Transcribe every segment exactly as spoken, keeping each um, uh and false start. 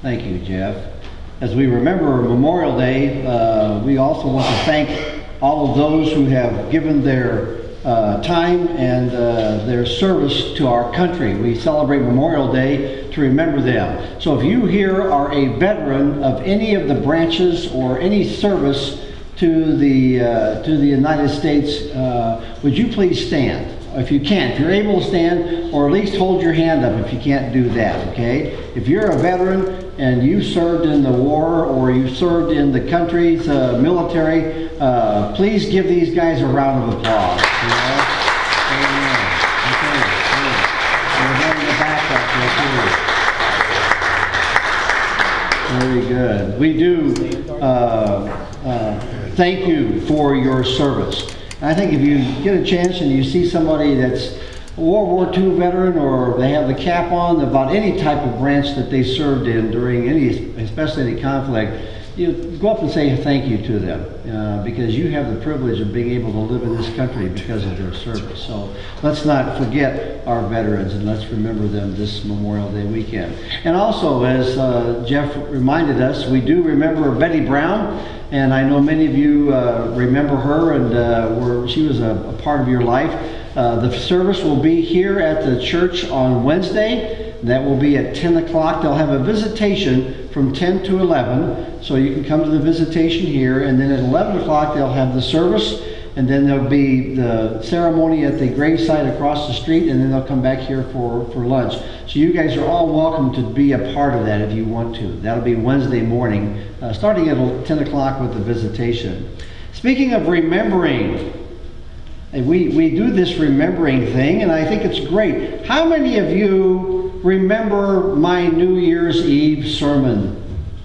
Thank you, Jeff. As we remember Memorial Day, uh, we also want to thank all of those who have given their uh, time and uh, their service to our country. We celebrate Memorial Day to remember them. So if you here are a veteran of any of the branches or any service to the uh, to the United States, uh, would you please stand? If you can, if you're able to stand, or at least hold your hand up if you can't do that, okay? If you're a veteran and you served in the war or you served in the country's uh, military, uh, please give these guys a round of applause. You know? Amen. Okay, good. We're having the back up here too. Very good. We do uh, uh, thank you for your service. I think if you get a chance and you see somebody that's a World War Two veteran, or they have the cap on about any type of branch that they served in during any, especially any conflict, you go up and say thank you to them, uh, because you have the privilege of being able to live in this country because of their service. So let's not forget our veterans, and let's remember them this Memorial Day weekend. And also, as uh, Jeff reminded us, we do remember Betty Brown. And I know many of you uh, remember her, and uh, were, she was a, a part of your life. Uh, the service will be here at the church on Wednesday. That will be at ten o'clock. They'll have a visitation from ten to eleven, so you can come to the visitation here. And then at eleven o'clock, they'll have the service. And then there'll be the ceremony at the gravesite across the street, and then they'll come back here for, for lunch. So you guys are all welcome to be a part of that if you want to. That'll be Wednesday morning, uh, starting at ten o'clock with the visitation. Speaking of remembering, we, we do this remembering thing, and I think it's great. How many of you remember my New Year's Eve sermon?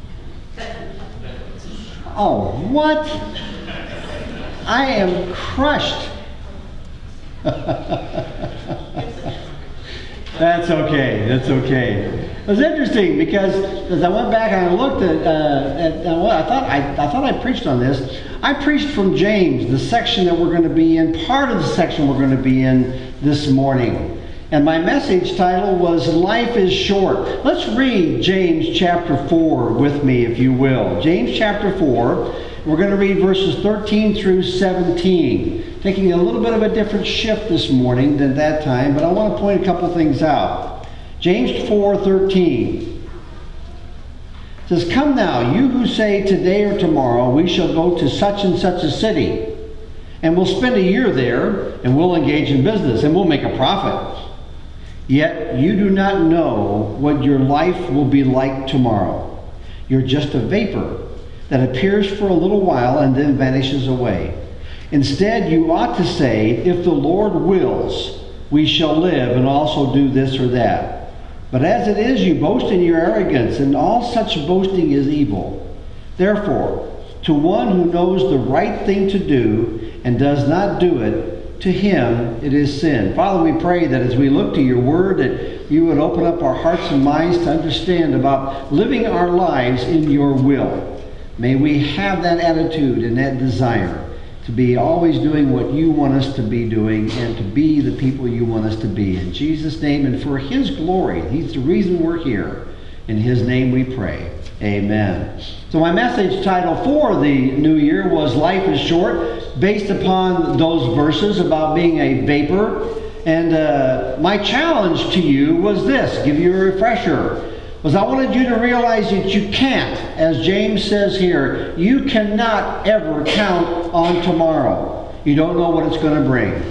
Oh, what? I am crushed. That's okay. That's okay. It was interesting because as I went back and I looked at, uh, at uh, well, I thought I, I thought I preached on this. I preached from James, the section that we're going to be in, part of the section we're going to be in this morning. And my message title was "Life is Short." Let's read James chapter four with me, if you will. James chapter four. We're going to read verses thirteen through seventeen, taking a little bit of a different shift this morning than that time, but I want to point a couple things out. James four thirteen says, "Come now, you who say today or tomorrow we shall go to such and such a city, and we'll spend a year there, and we'll engage in business, and we'll make a profit. Yet you do not know what your life will be like tomorrow. You're just a vapor that appears for a little while and then vanishes away. Instead, you ought to say, if the Lord wills, we shall live and also do this or that. But as it is, you boast in your arrogance, and all such boasting is evil. Therefore, to one who knows the right thing to do and does not do it, to him it is sin." Father, we pray that as we look to your word, that you would open up our hearts and minds to understand about living our lives in your will. May we have that attitude and that desire to be always doing what you want us to be doing and to be the people you want us to be. In Jesus' name and for his glory. He's the reason we're here. In his name we pray. Amen. So my message title for the new year was "Life is Short," based upon those verses about being a vapor. And uh, my challenge to you was this, give you a refresher. Was I wanted you to realize that you can't, as James says here, you cannot ever count on tomorrow. You don't know what it's going to bring.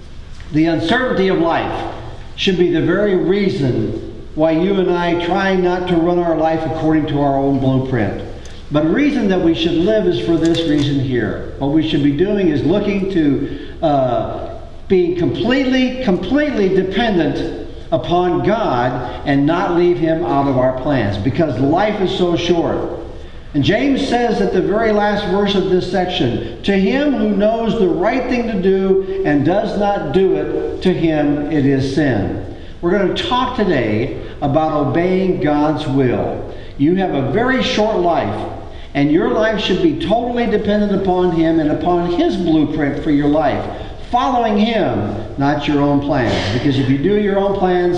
The uncertainty of life should be the very reason why you and I try not to run our life according to our own blueprint. But the reason that we should live is for this reason here. What we should be doing is looking to uh, being completely, completely dependent upon God and not leave him out of our plans, because life is so short. And James says at the very last verse of this section, "To him who knows the right thing to do and does not do it, to him it is sin." We're going to talk today about obeying God's will. You have a very short life, and your life should be totally dependent upon him and upon his blueprint for your life. Following him, not your own plans. Because if you do your own plans,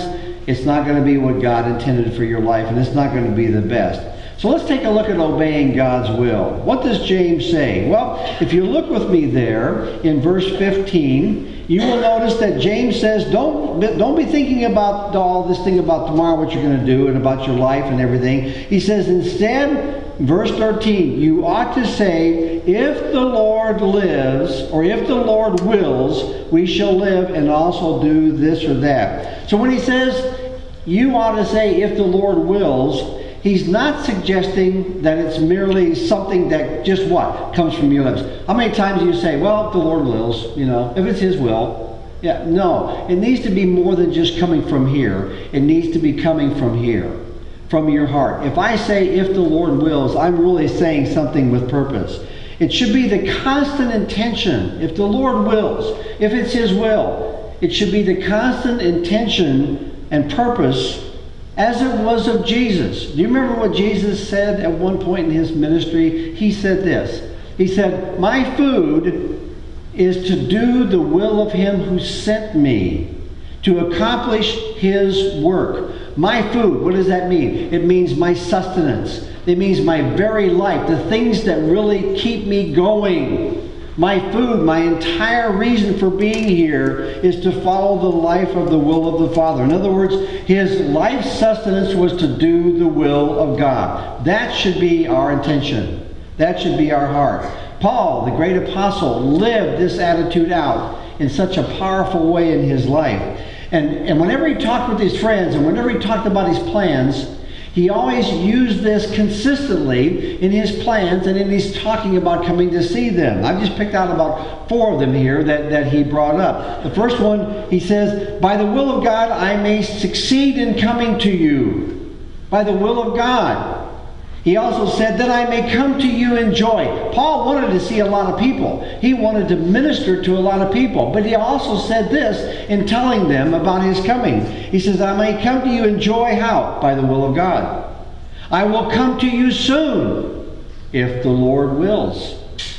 it's not going to be what God intended for your life, and it's not going to be the best. So let's take a look at obeying God's will. What does James say? Well, if you look with me there in verse fifteen, you will notice that James says, don't, don't be thinking about all this thing about tomorrow, what you're going to do, and about your life and everything. He says, instead, verse thirteen, you ought to say, if the Lord lives, or if the Lord wills, we shall live and also do this or that. So when he says, you ought to say, if the Lord wills, he's not suggesting that it's merely something that just what? Comes from your lips. How many times do you say, well, if the Lord wills, you know, if it's his will. Yeah, no. It needs to be more than just coming from here. It needs to be coming from here, from your heart. If I say, if the Lord wills, I'm really saying something with purpose. It should be the constant intention. If the Lord wills, if it's his will, it should be the constant intention and purpose as it was of Jesus. Do you remember what Jesus said at one point in his ministry? He said this. He said, my food is to do the will of him who sent me, to accomplish his work. My food, what does that mean? It means my sustenance. It means my very life, the things that really keep me going. My food, my entire reason for being here is to follow the life of the will of the Father. In other words, his life sustenance was to do the will of God. That should be our intention. That should be our heart. Paul, the great apostle, lived this attitude out in such a powerful way in his life. And, and whenever he talked with his friends and whenever he talked about his plans, he always used this consistently in his plans and in his talking about coming to see them. I've just picked out about four of them here that, that he brought up. The first one, he says, by the will of God, I may succeed in coming to you. By the will of God. He also said that I may come to you in joy. Paul wanted to see a lot of people. He wanted to minister to a lot of people. But he also said this in telling them about his coming. He says, I may come to you in joy. How? By the will of God. I will come to you soon, if the Lord wills.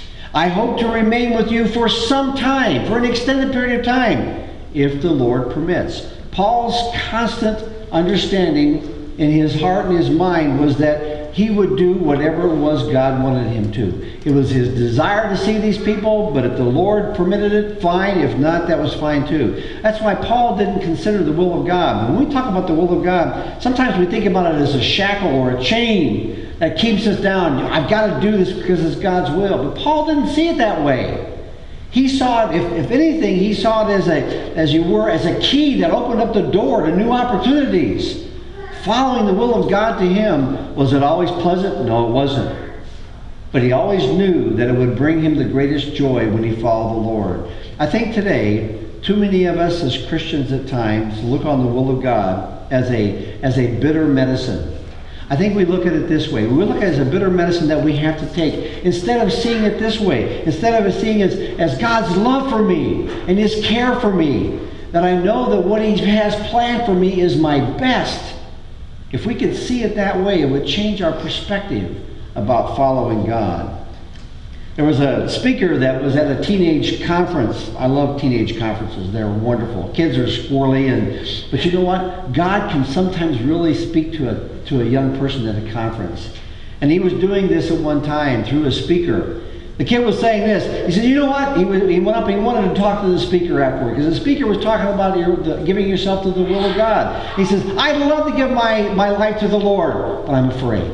I hope to remain with you for some time, for an extended period of time, if the Lord permits. Paul's constant understanding in his heart and his mind was that he would do whatever it was God wanted him to. It was his desire to see these people, but if the Lord permitted it, fine. If not, that was fine too. That's why Paul didn't consider the will of God. When we talk about the will of God, sometimes we think about it as a shackle or a chain that keeps us down. I've got to do this because it's God's will. But Paul didn't see it that way. He saw it, if, if anything, he saw it as a, as you were, as a key that opened up the door to new opportunities. Following the will of God to him, was it always pleasant? No, it wasn't. But he always knew that it would bring him the greatest joy when he followed the Lord. I think today, too many of us as Christians at times look on the will of God as a, as a bitter medicine. I think we look at it this way. We look at it as a bitter medicine that we have to take. Instead of seeing it this way, instead of seeing it as, as God's love for me and his care for me, that I know that what he has planned for me is my best. If we could see it that way, it would change our perspective about following God. There was a speaker that was at a teenage conference. I love teenage conferences. They're wonderful. Kids are squirrely, and but you know what? God can sometimes really speak to a to a young person at a conference. And he was doing this at one time through a speaker. The kid was saying this. He said, you know what? He, he went up and he wanted to talk to the speaker afterward, because the speaker was talking about your, the, giving yourself to the will of God. He says, I'd love to give my, my life to the Lord, but I'm afraid.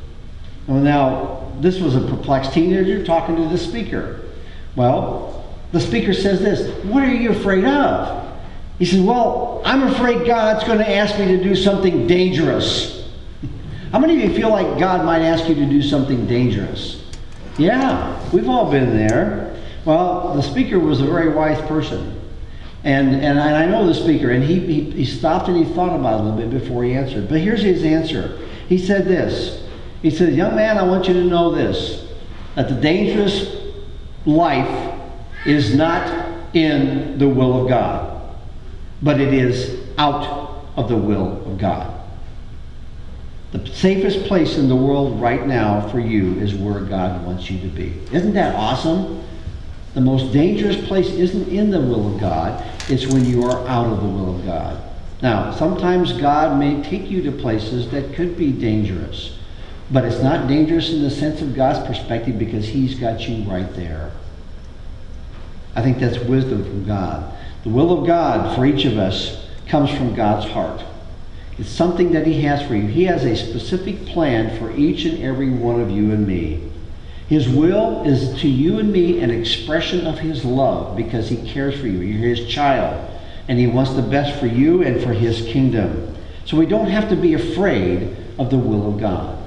Well, now, this was a perplexed teenager talking to the speaker. Well, the speaker says this, what are you afraid of? He says, well, I'm afraid God's going to ask me to do something dangerous. How many of you feel like God might ask you to do something dangerous? Yeah, we've all been there. Well, the speaker was a very wise person. And and I know the speaker, and he, he, he stopped and he thought about it a little bit before he answered. But here's his answer. He said this. He said, young man, I want you to know this, that the dangerous life is not in the will of God, but it is out of the will of God. The safest place in the world right now for you is where God wants you to be. Isn't that awesome? The most dangerous place isn't in the will of God. It's when you are out of the will of God. Now, sometimes God may take you to places that could be dangerous, but it's not dangerous in the sense of God's perspective because He's got you right there. I think that's wisdom from God. The will of God for each of us comes from God's heart. It's something that He has for you. He has a specific plan for each and every one of you and me. His will is to you and me an expression of His love because He cares for you. You're His child. And He wants the best for you and for His kingdom. So we don't have to be afraid of the will of God.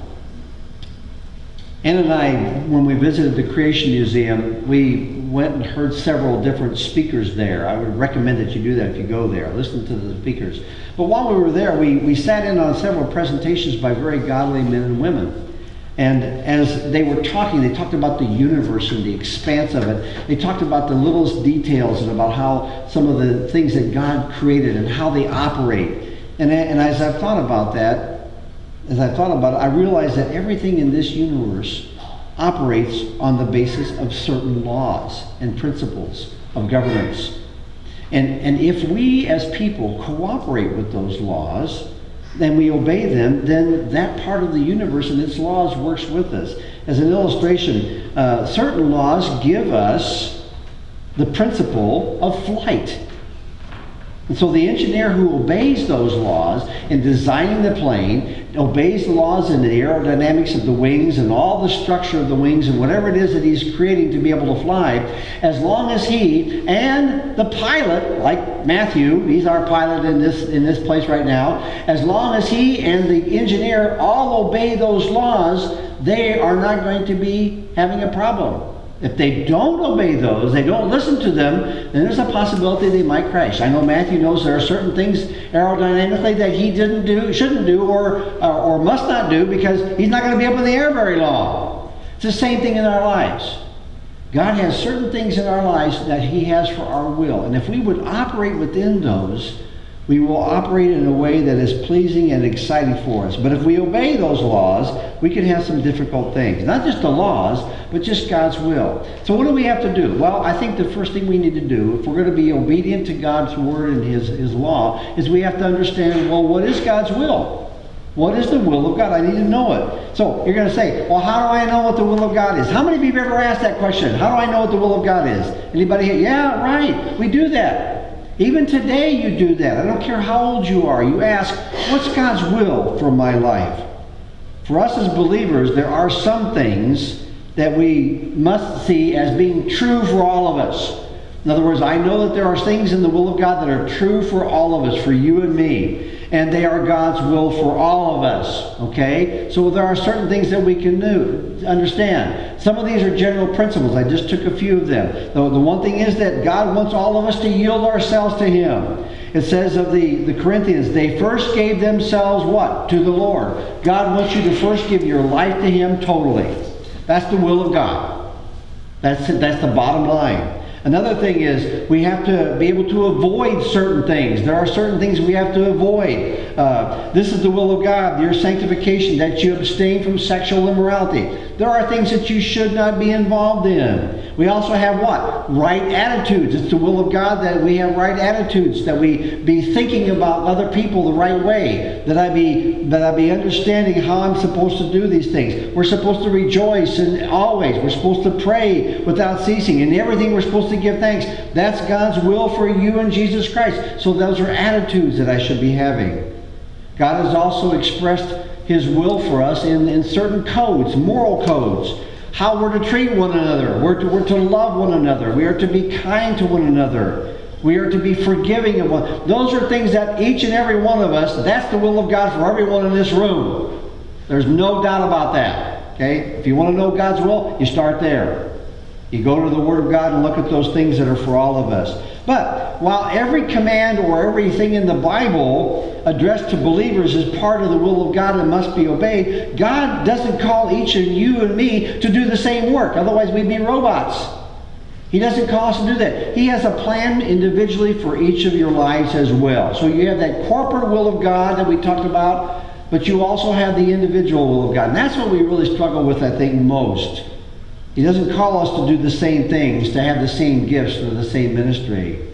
Ann and I, when we visited the Creation Museum, we went and heard several different speakers there. I would recommend that you do that if you go there. Listen to the speakers. But while we were there, we, we sat in on several presentations by very godly men and women. And as they were talking, they talked about the universe and the expanse of it. They talked about the littlest details and about how some of the things that God created and how they operate. And, and as I've thought about that, as I thought about it, I realized that everything in this universe operates on the basis of certain laws and principles of governance. And, and if we as people cooperate with those laws, and we obey them, then that part of the universe and its laws works with us. As an illustration, uh, certain laws give us the principle of flight. And so the engineer who obeys those laws in designing the plane, obeys the laws in the aerodynamics of the wings and all the structure of the wings and whatever it is that he's creating to be able to fly, as long as he and the pilot, like Matthew, he's our pilot in this, in this place right now, as long as he and the engineer all obey those laws, they are not going to be having a problem. If they don't obey those, they don't listen to them, then there's a possibility they might crash. I know Matthew knows there are certain things aerodynamically that he didn't do, shouldn't do, or, or, or must not do because he's not going to be up in the air very long. It's the same thing in our lives. God has certain things in our lives that He has for our will. And if we would operate within those, we will operate in a way that is pleasing and exciting for us. But if we obey those laws, we can have some difficult things. Not just the laws, but just God's will. So what do we have to do? Well, I think the first thing we need to do, if we're going to be obedient to God's word and His, His law, is we have to understand, well, what is God's will? What is the will of God? I need to know it. So you're going to say, well, how do I know what the will of God is? How many of you have ever asked that question? How do I know what the will of God is? Anybody here? Yeah, right. We do that. Even today you do that. I don't care how old you are. You ask, what's God's will for my life? For us as believers, there are some things that we must see as being true for all of us. In other words, I know that there are things in the will of God that are true for all of us, for you and me. And they are God's will for all of us. Okay? So there are certain things that we can do, understand. Some of these are general principles. I just took a few of them. The, the one thing is that God wants all of us to yield ourselves to Him. It says of the, the Corinthians, they first gave themselves what? To the Lord. God wants you to first give your life to Him totally. That's the will of God. That's, that's the bottom line. Another thing is we have to be able to avoid certain things. There are certain things we have to avoid. Uh, this is the will of God, your sanctification, that you abstain from sexual immorality. There are things that you should not be involved in. We also have what? Right attitudes. It's the will of God that we have right attitudes, that we be thinking about other people the right way, that I be that I be understanding how I'm supposed to do these things. We're supposed to rejoice and always. We're supposed to pray without ceasing. And everything we're supposed to give thanks. That's God's will for you in Jesus Christ. So those are attitudes that I should be having. God has also expressed His will for us in, in certain codes, moral codes. How we're to treat one another. We're to, we're to love one another. We are to be kind to one another. We are to be forgiving of one. Those are things that each and every one of us, that's the will of God for everyone in this room. There's no doubt about that. Okay? If you want to know God's will, you start there. You go to the Word of God and look at those things that are for all of us. But while every command or everything in the Bible addressed to believers is part of the will of God and must be obeyed, God doesn't call each of you and me to do the same work. Otherwise we'd be robots. He doesn't call us to do that. He has a plan individually for each of your lives as well. So you have that corporate will of God that we talked about, but you also have the individual will of God. And that's what we really struggle with, I think, most. He doesn't call us to do the same things, to have the same gifts for the same ministry.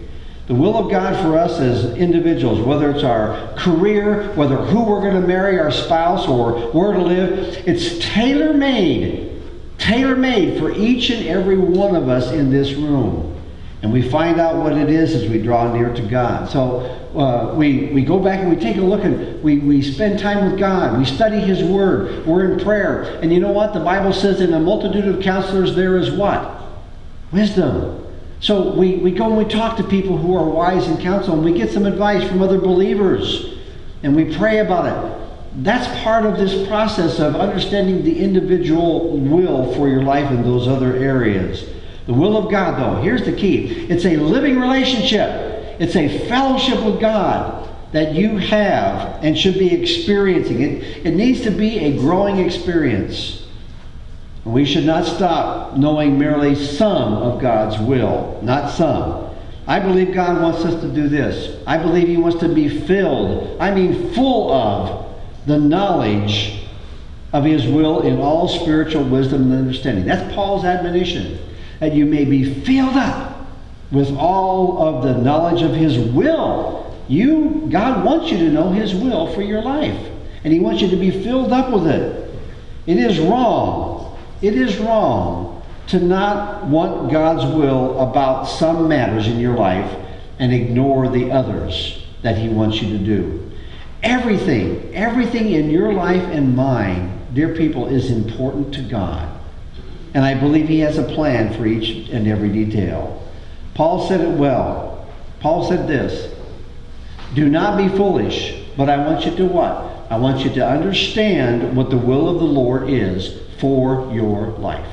The will of God for us as individuals, whether it's our career, whether who we're going to marry, our spouse, or where to live, it's tailor-made, tailor-made for each and every one of us in this room. And we find out what it is as we draw near to God. So uh, we, we go back and we take a look and we, we spend time with God. We study His Word. We're in prayer. And you know what? The Bible says in a multitude of counselors there is what? Wisdom. So we, we go and we talk to people who are wise in counsel, and we get some advice from other believers. And we pray about it. That's part of this process of understanding the individual will for your life in those other areas. The will of God, though, here's the key. It's a living relationship. It's a fellowship with God that you have and should be experiencing. It, it needs to be a growing experience. We should not stop knowing merely some of God's will, not some. I believe God wants us to do this. I believe He wants to be filled, I mean full of, the knowledge of His will in all spiritual wisdom and understanding. That's Paul's admonition. That you may be filled up with all of the knowledge of His will. You, God wants you to know His will for your life. And He wants you to be filled up with it. It is wrong. It is wrong to not want God's will about some matters in your life and ignore the others that He wants you to do. Everything, everything in your life and mine, dear people, is important to God. And I believe He has a plan for each and every detail. Paul said it well. Paul said this, do not be foolish, but I want you to what? I want you to understand what the will of the Lord is for your life.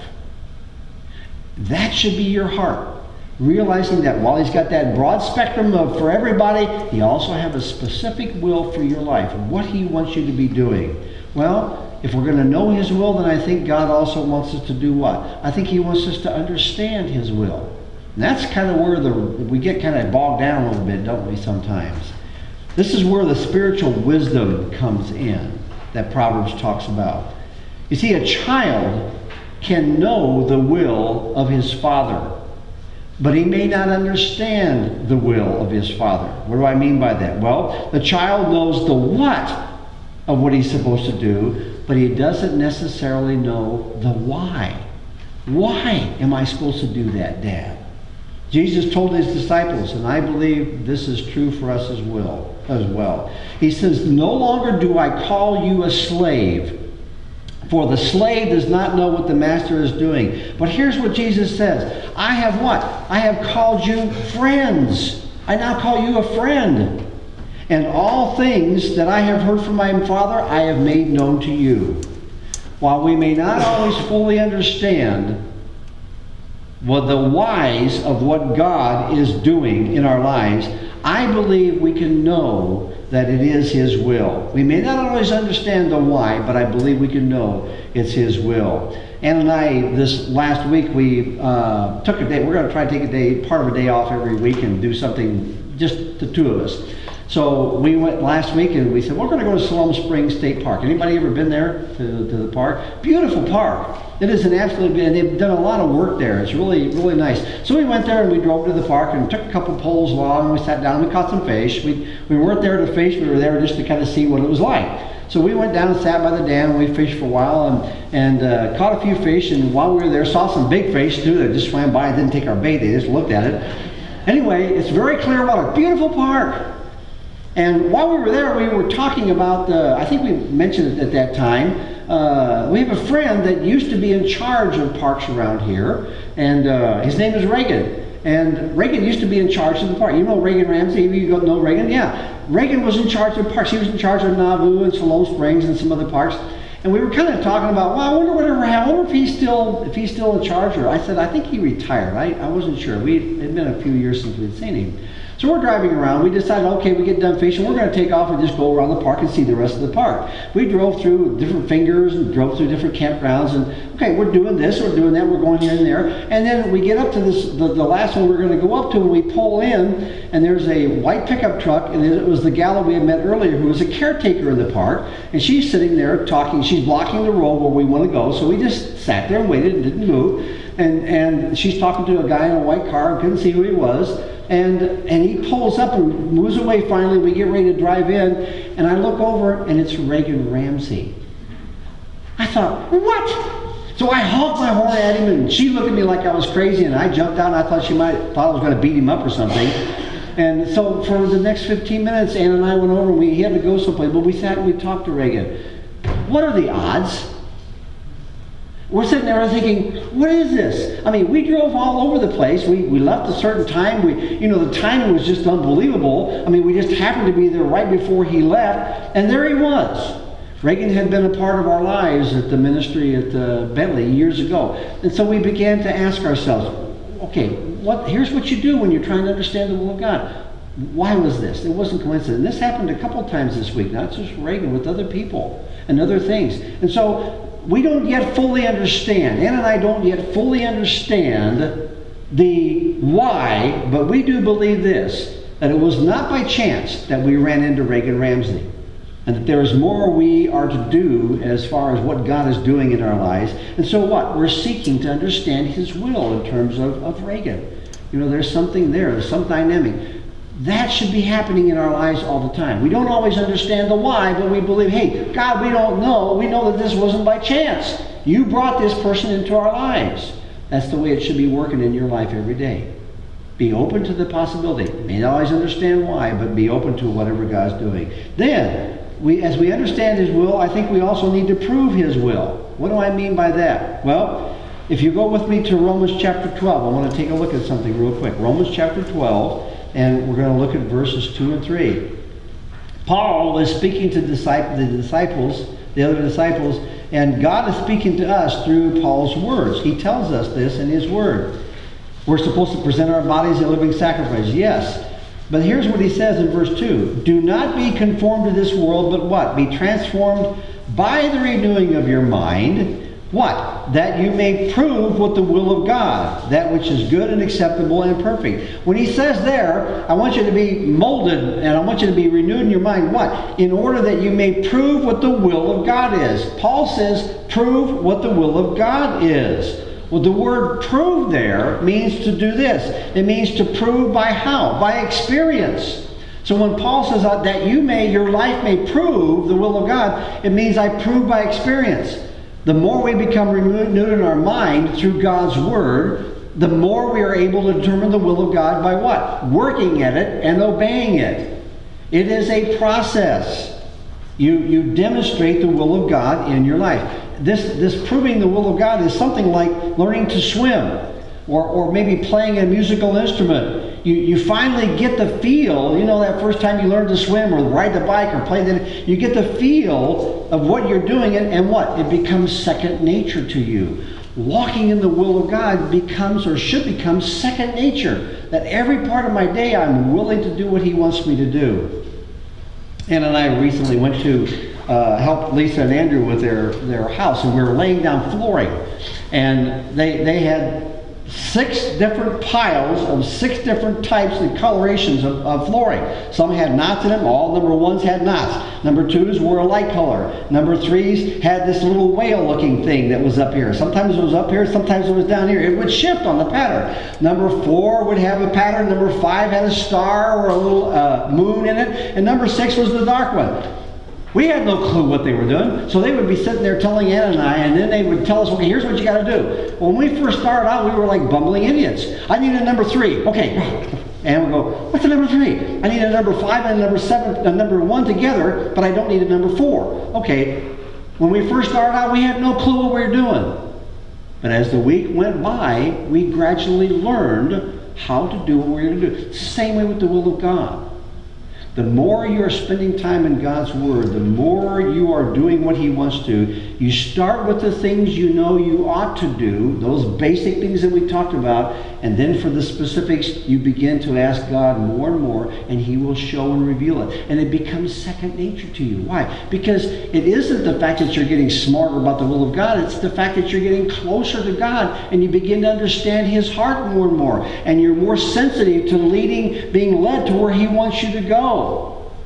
That should be your heart. Realizing that while He's got that broad spectrum of for everybody, He also has a specific will for your life and what He wants you to be doing. Well, if we're going to know His will, then I think God also wants us to do what? I think He wants us to understand His will. And that's kind of where the we get kind of bogged down a little bit, don't we, sometimes? This is where the spiritual wisdom comes in that Proverbs talks about. You see, a child can know the will of his father, but he may not understand the will of his father. What do I mean by that? Well, the child knows the what of what he's supposed to do, but he doesn't necessarily know the why. Why am I supposed to do that, Dad? Jesus told His disciples, and I believe this is true for us as well. As well. He says, no longer do I call you a slave, for the slave does not know what the master is doing. But here's what Jesus says. I have what? I have called you friends. I now call you a friend. And all things that I have heard from my Father, I have made known to you. While we may not always fully understand what the whys of what God is doing in our lives, I believe we can know that it is His will. We may not always understand the why, but I believe we can know it's His will. Ann and I, this last week, we uh, took a day. We're going to try to take a day, part of a day off every week and do something, just the two of us. So we went last week and we said, we're going to go to Siloam Springs State Park. Anybody ever been there to, to the park? Beautiful park. It is an absolutely, and they've done a lot of work there. It's really, really nice. So we went there and we drove to the park and took a couple poles along. We sat down and we caught some fish. We, we weren't there to fish. We were there just to kind of see what it was like. So we went down and sat by the dam and we fished for a while and, and uh, caught a few fish. And while we were there, saw some big fish too that just swam by and didn't take our bait. They just looked at it. Anyway, it's very clear water. Beautiful park. And while we were there, we were talking about, uh, I think we mentioned it at that time, uh, we have a friend that used to be in charge of parks around here, and uh, his name is Reagan. And Reagan used to be in charge of the park. You know Reagan Ramsey? You know Reagan? Yeah. Reagan was in charge of parks. He was in charge of Nauvoo and Siloam Springs and some other parks. And we were kind of talking about, well, I wonder whatever happened. I wonder if he's still if he's still in charge. Or I said, I think he retired. I, I wasn't sure. We it had been a few years since we'd seen him. So we're driving around. We decided, okay, we get done fishing. We're going to take off and just go around the park and see the rest of the park. We drove through different fingers and drove through different campgrounds. And okay, we're doing this, we're doing that, we're going here and there. And then we get up to this, the, the last one we're going to go up to, and we pull in, and there's a white pickup truck, and it was the gal that we had met earlier who was a caretaker in the park. And she's sitting there talking. She's blocking the road where we want to go. So we just sat there and waited and didn't move. And, and she's talking to a guy in a white car and couldn't see who he was. And, and he pulls up and moves away finally. We get ready to drive in. And I look over and it's Reagan Ramsey. I thought, what? So I honked my horn at him and she looked at me like I was crazy and I jumped out and I thought she might thought I was going to beat him up or something. And so for the next fifteen minutes, Ann and I went over and we had to go someplace, but we sat and we talked to Reagan. What are the odds? We're sitting there thinking, what is this? I mean, we drove all over the place. We, we left a certain time. We, you know, the timing was just unbelievable. I mean, we just happened to be there right before he left, and there he was. Reagan had been a part of our lives at the ministry at uh, Bentley years ago. And so we began to ask ourselves, okay, what, here's what you do when you're trying to understand the will of God. Why was this? It wasn't coincidence. And this happened a couple times this week, not just Reagan, with other people and other things. And so we don't yet fully understand, Ann and I don't yet fully understand the why, but we do believe this, that it was not by chance that we ran into Reagan Ramsey, and that there is more we are to do as far as what God is doing in our lives. And so what? We're seeking to understand His will in terms of, of Reagan. You know, there's something there, there's some dynamic. That should be happening in our lives all the time. We don't always understand the why, but we believe, hey, God, we don't know. We know that this wasn't by chance. You brought this person into our lives. That's the way it should be working in your life every day. Be open to the possibility. May not always understand why, but be open to whatever God's doing. Then, we, as we understand His will, I think we also need to prove His will. What do I mean by that? Well, if you go with me to Romans chapter twelve, I want to take a look at something real quick. Romans chapter twelve. And we're going to look at verses two and three. Paul is speaking to disciple, the disciples, the other disciples, and God is speaking to us through Paul's words. He tells us this in his word. We're supposed to present our bodies a living sacrifice. Yes. But here's what he says in verse two. Do not be conformed to this world, but what? Be transformed by the renewing of your mind. What? That you may prove what the will of God, that which is good and acceptable and perfect. When he says there, I want you to be molded and I want you to be renewed in your mind. What? In order that you may prove what the will of God is. Paul says, prove what the will of God is. Well, the word prove there means to do this. It means to prove by how? By experience. So when Paul says that you may, your life may prove the will of God, it means I prove by experience. The more we become renewed in our mind through God's Word, the more we are able to determine the will of God by what? Working at it and obeying it. It is a process. You, you demonstrate the will of God in your life. This, this proving the will of God is something like learning to swim or, or maybe playing a musical instrument. You, you finally get the feel, you know, that first time you learn to swim or ride the bike or play, the, you get the feel of what you're doing and, and what? It becomes second nature to you. Walking in the will of God becomes or should become second nature. That every part of my day I'm willing to do what He wants me to do. Ann and I recently went to uh, help Lisa and Andrew with their, their house, and we were laying down flooring. And they, they had six different piles of six different types and colorations of, of flooring. Some had knots in them. All number ones had knots. Number twos were a light color. Number threes had this little whale looking thing that was up here. Sometimes it was up here, sometimes it was down here. It would shift on the pattern. Number four would have a pattern. Number five had a star or a little uh, moon in it. And number six was the dark one. We had no clue what they were doing, so they would be sitting there telling Ann and I, and then they would tell us, okay, here's what you got to do. When we first started out, we were like bumbling idiots. I need a number three. Okay. And we go, what's a number three? I need a number five and a number seven, a number one together, but I don't need a number four. Okay. When we first started out, we had no clue what we were doing. But as the week went by, we gradually learned how to do what we were going to do. It's the same way with the will of God. The more you are spending time in God's Word, the more you are doing what He wants to. You start with the things you know you ought to do, those basic things that we talked about, and then for the specifics, you begin to ask God more and more, and He will show and reveal it. And it becomes second nature to you. Why? Because it isn't the fact that you're getting smarter about the will of God, it's the fact that you're getting closer to God, and you begin to understand His heart more and more, and you're more sensitive to leading, being led to where He wants you to go.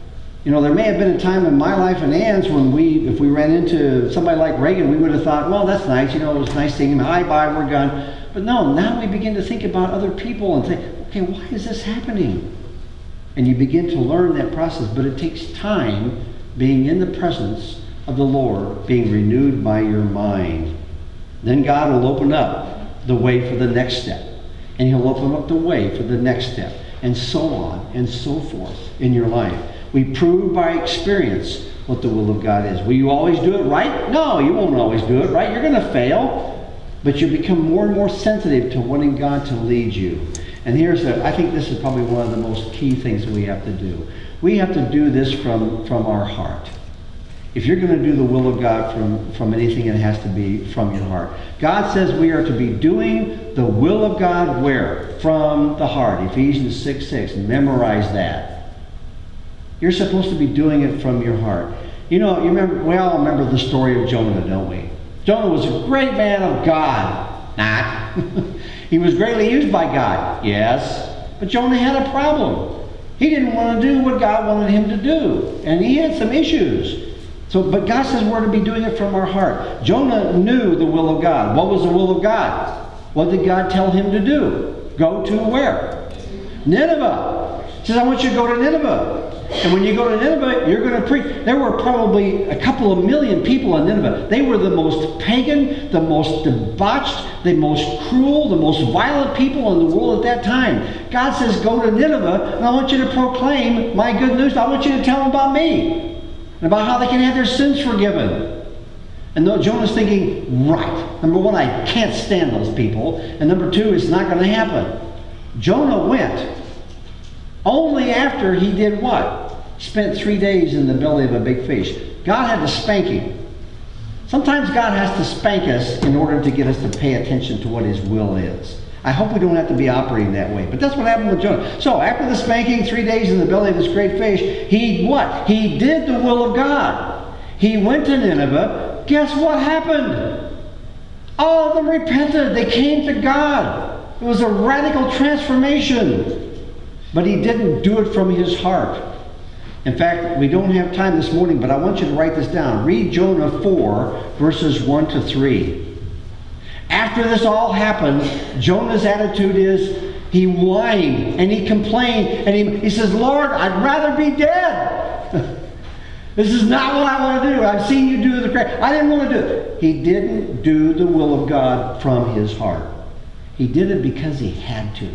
You know, there may have been a time in my life and Ann's when we, if we ran into somebody like Reagan, we would have thought, well, that's nice. You know, it was nice seeing him. Hi, bye, we're gone. But no, now we begin to think about other people and think, okay, why is this happening? And you begin to learn that process. But it takes time being in the presence of the Lord, being renewed by your mind. Then God will open up the way for the next step. And he'll open up the way for the next step. And so on and so forth in your life. We prove by experience what the will of God is. Will you always do it right? No, you won't always do it right. You're going to fail. But you become more and more sensitive to wanting God to lead you. And here's a, I think this is probably one of the most key things that we have to do. We have to do this from, from our heart. If you're going to do the will of God from, from anything, it has to be from your heart. God says we are to be doing the will of God where? From the heart. Ephesians six six. Memorize that. You're supposed to be doing it from your heart. You know, you remember, we all remember the story of Jonah, don't we? Jonah was a great man of God. Not. He was greatly used by God. Yes. But Jonah had a problem. He didn't want to do what God wanted him to do. And he had some issues. So, but God says we're to be doing it from our heart. Jonah knew the will of God. What was the will of God? What did God tell him to do? Go to where? Nineveh. He says, I want you to go to Nineveh. And when you go to Nineveh, you're going to preach. There were probably a couple of million people in Nineveh. They were the most pagan, the most debauched, the most cruel, the most violent people in the world at that time. God says, go to Nineveh, and I want you to proclaim my good news. I want you to tell them about me, and about how they can have their sins forgiven. And Jonah's thinking, right. Number one, I can't stand those people. And number two, it's not going to happen. Jonah went. Only after he did what? Spent three days in the belly of a big fish. God had to spank him. Sometimes God has to spank us in order to get us to pay attention to what his will is. I hope we don't have to be operating that way. But that's what happened with Jonah. So after the spanking, three days in the belly of this great fish, he what? He did the will of God. He went to Nineveh. Guess what happened? All of them repented. They came to God. It was a radical transformation. But he didn't do it from his heart. In fact, we don't have time this morning, but I want you to write this down. Read Jonah four, verses one to three. After this all happened, Jonah's attitude is he whined and he complained and he, he says, Lord, I'd rather be dead. This is not what I want to do. I've seen you do the correct. I didn't want to do it. He didn't do the will of God from his heart. He did it because he had to.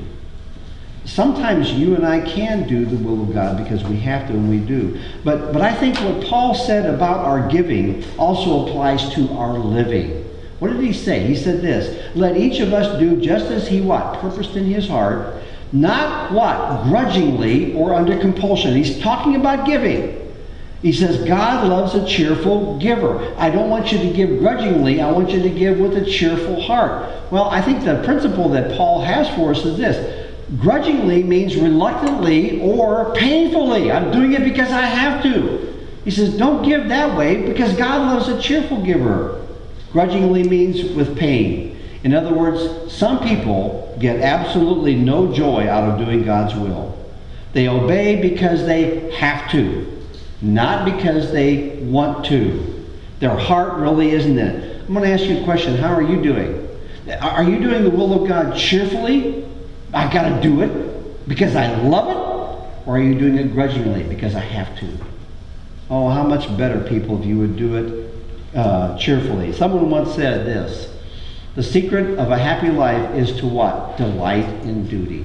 Sometimes you and I can do the will of God because we have to, and we do. But, but I think what Paul said about our giving also applies to our living. What did he say? He said this, let each of us do just as he what? Purposed in his heart, not what? Grudgingly or under compulsion. He's talking about giving. He says, God loves a cheerful giver. I don't want you to give grudgingly. I want you to give with a cheerful heart. Well, I think the principle that Paul has for us is this. Grudgingly means reluctantly or painfully. I'm doing it because I have to. He says, don't give that way because God loves a cheerful giver. Grudgingly means with pain. In other words, some people get absolutely no joy out of doing God's will. They obey because they have to, not because they want to. Their heart really isn't in it. I'm going to ask you a question. How are you doing? Are you doing the will of God cheerfully? I've got to do it because I love it? Or are you doing it grudgingly because I have to? Oh, how much better, people, if you would do it uh, cheerfully. Someone once said this, the secret of a happy life is to what? Delight in duty.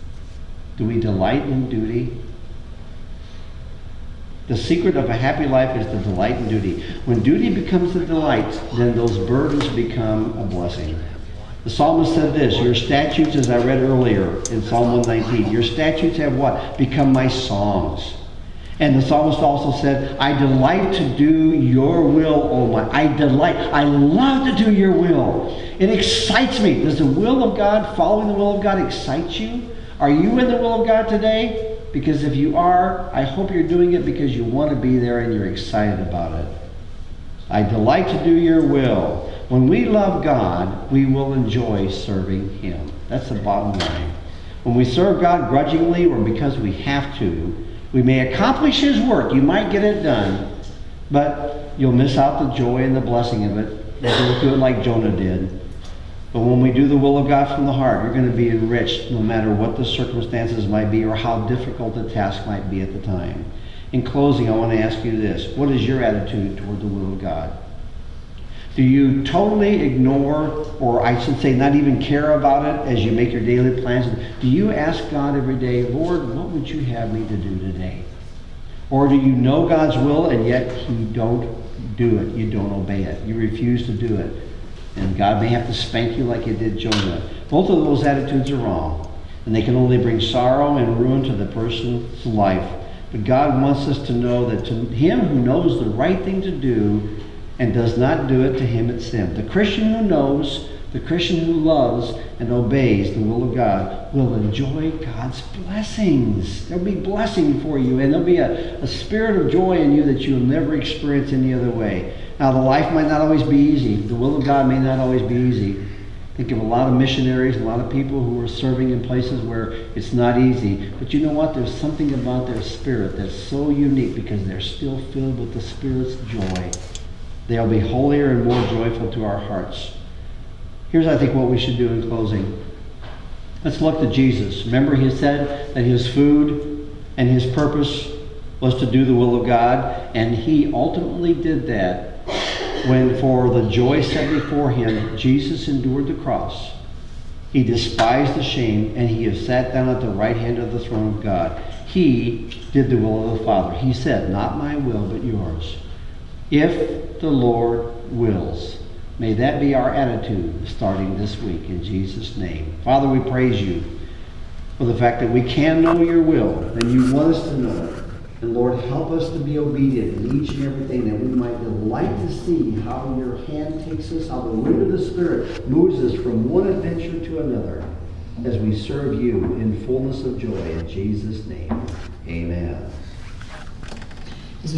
Do we delight in duty? The secret of a happy life is to delight in duty. When duty becomes a delight, then those burdens become a blessing. The psalmist said this, your statutes, as I read earlier in Psalm one nineteen, your statutes have what? Become my songs. And the psalmist also said, I delight to do your will, O my. I delight. I love to do your will. It excites me. Does the will of God, following the will of God, excite you? Are you in the will of God today? Because if you are, I hope you're doing it because you want to be there and you're excited about it. I delight to do your will. When we love God, we will enjoy serving him. That's the bottom line. When we serve God grudgingly or because we have to, We may accomplish His work. You might get it done, but you'll miss out the joy and the blessing of it. You'll do it like Jonah did. But when we do the will of God from the heart, you're going to be enriched no matter what the circumstances might be or how difficult the task might be at the time. In closing, I want to ask you this. What is your attitude toward the will of God? Do you totally ignore, or I should say not even care about it as you make your daily plans? Do you ask God every day, Lord, what would you have me to do today? Or do you know God's will and yet you don't do it? You don't obey it. You refuse to do it. And God may have to spank you like He did Jonah. Both of those attitudes are wrong. And they can only bring sorrow and ruin to the person's life. But God wants us to know that to him who knows the right thing to do and does not do it, to him it's sin. The Christian who knows, the Christian who loves and obeys the will of God will enjoy God's blessings. There'll be blessing for you, and there'll be a, a spirit of joy in you that you'll never experience any other way. Now, the life might not always be easy. The will of God may not always be easy. Think of a lot of missionaries, a lot of people who are serving in places where it's not easy. But you know what? There's something about their spirit that's so unique because they're still filled with the Spirit's joy. They'll be holier and more joyful to our hearts. Here's, I think, what we should do in closing. Let's look to Jesus. Remember, He said that His food and His purpose was to do the will of God, and He ultimately did that when, for the joy set before Him, Jesus endured the cross. He despised the shame, and He has sat down at the right hand of the throne of God. He did the will of the Father. He said, not my will, but yours. If the Lord wills. May that be our attitude starting this week in Jesus' name. Father, we praise you for the fact that we can know your will and you want us to know it. And Lord, help us to be obedient in each and everything, that we might delight to see how your hand takes us, how the wind of the Spirit moves us from one adventure to another as we serve you in fullness of joy. In Jesus' name, amen.